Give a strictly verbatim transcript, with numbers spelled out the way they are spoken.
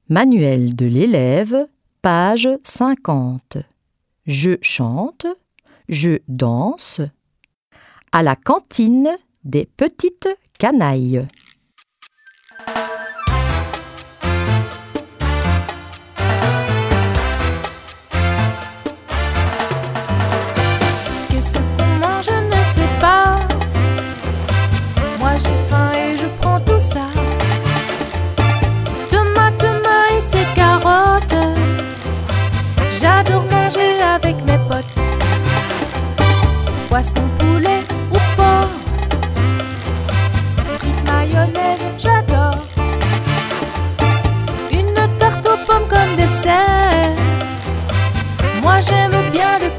Manuel de l'élève, page cinquante. Je chante, je danse à la cantine des petites canailles. Qu'est-ce qu'on mange, je ne sais pas. Moi j'ai faim et je prends tout ça. Tomates, maïs et carottes. J'adore manger avec mes potes. Poisson, poulet ou porc. Frites, mayonnaise, j'adore. Une tarte aux pommes comme dessert. Moi j'aime bien le